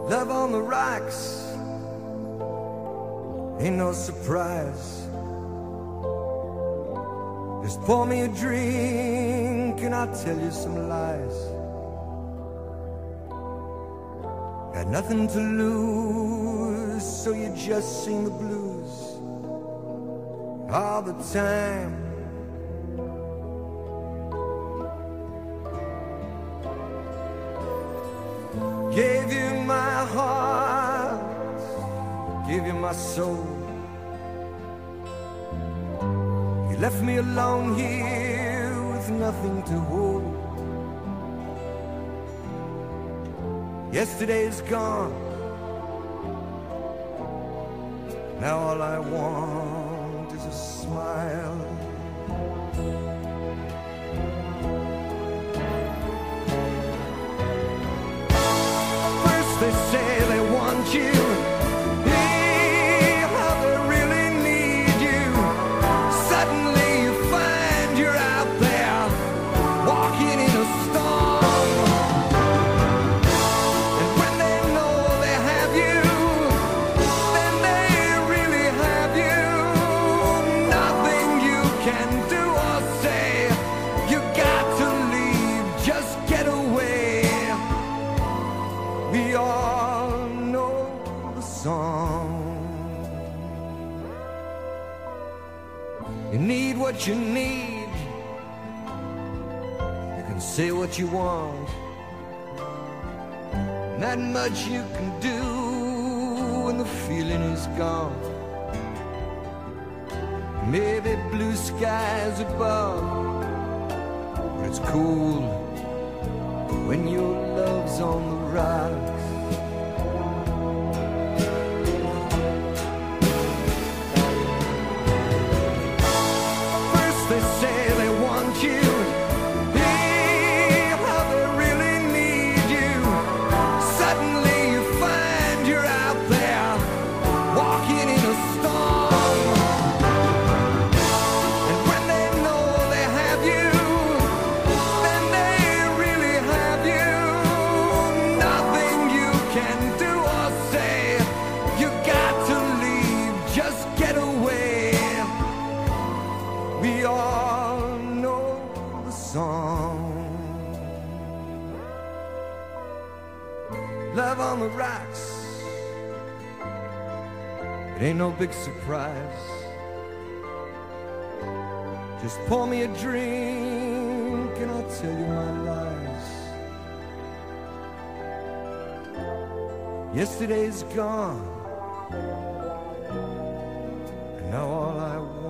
Love on the rocks ain't no surprise. Just pour me a drink and I'll tell you some lies. Got nothing to lose, so you just sing the blues all the time. Gave you my heart, gave you my soul. You left me alone here with nothing to hold. Yesterday's gone, now all I want is a smile. They say they want you, how they really need you. Suddenly you find you're out there, walking in a storm. And when they know they have you, then they really have you. Nothing you can do or say, you got to leave, just get away. We all know the song. You need what you need. You can say what you want. Not much you can do when the feeling is gone. Maybe blue skies above, but it's cool when your love's on the rocks. First they say they want you, how they really need you. Suddenly you find you're out there, walking in a storm. And when they know they have you, then they really have you. Nothing you can do or say, you got to leave, just get away. We all know the song. Love on the rocks, it ain't no big surprise. Just pour me a drink and I'll tell you my lies. Yesterday's gone, and now all I want